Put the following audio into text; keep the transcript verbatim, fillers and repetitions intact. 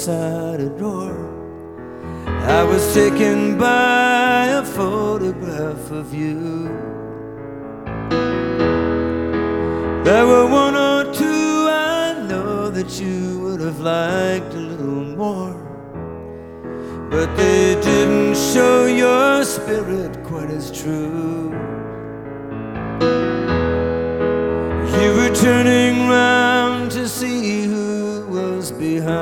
outside a door, I was taken by a photograph of you. There were one or two I know that you would have liked a little more, but they didn't show your spirit quite as true. You were turning round